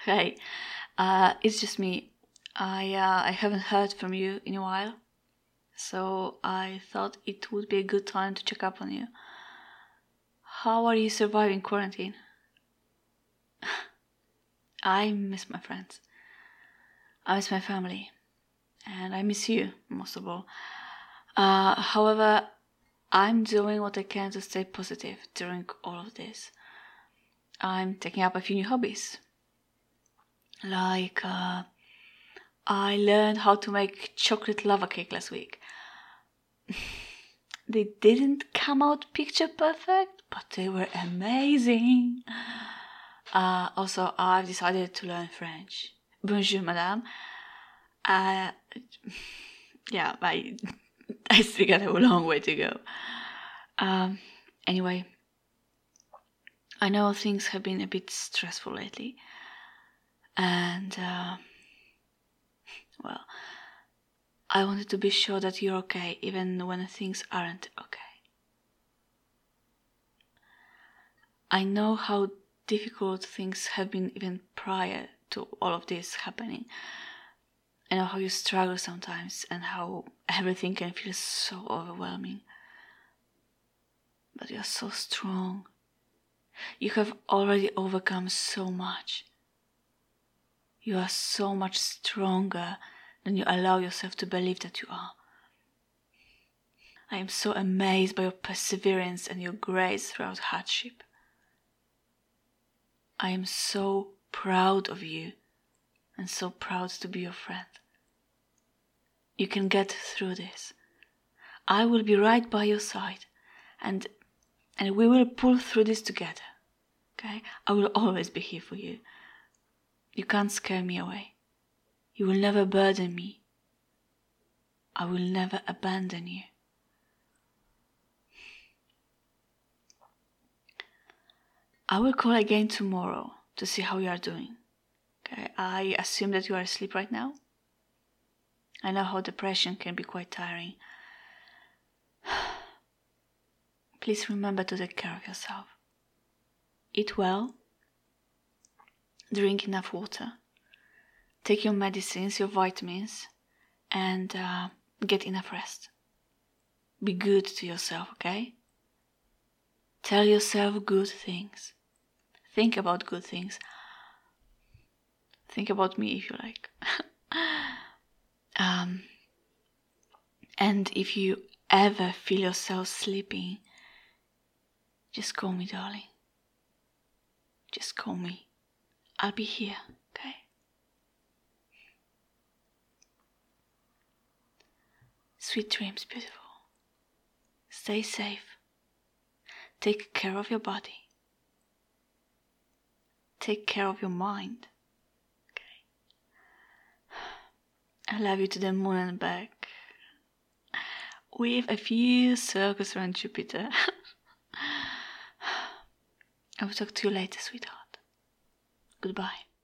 Hey, it's just me. I haven't heard from you in a while, so I thought it would be a good time to check up on you. How are you surviving quarantine? I miss my friends. I miss my family. And I miss you, most of all. However, I'm doing what I can to stay positive during all of this. I'm taking up a few new hobbies. Like, I learned how to make chocolate lava cake last week. They didn't come out picture perfect, but they were amazing. Also, I've decided to learn French. Bonjour, madame. Yeah, I still got a long way to go. Anyway, I know things have been a bit stressful lately. And, well, I wanted to be sure that you're okay, even when things aren't okay. I know how difficult things have been even prior to all of this happening. I know how you struggle sometimes and how everything can feel so overwhelming. But you're so strong. You have already overcome so much. You are so much stronger than you allow yourself to believe that you are. I am so amazed by your perseverance and your grace throughout hardship. I am so proud of you and so proud to be your friend. You can get through this. I will be right by your side and we will pull through this together. Okay? I will always be here for you. You can't scare me away. You will never burden me. I will never abandon you. I will call again tomorrow to see how you are doing. Okay? I assume that you are asleep right now. I know how depression can be quite tiring. Please remember to take care of yourself. Eat well. Drink enough water. Take your medicines, your vitamins, and get enough rest. Be good to yourself, okay? Tell yourself good things. Think about good things. Think about me if you like. And if you ever feel yourself sleeping, just call me, darling. Just call me. I'll be here, okay? Sweet dreams, beautiful. Stay safe. Take care of your body. Take care of your mind. Okay? I love you to the moon and back. With a few circles around Jupiter. I will talk to you later, sweetheart. Goodbye.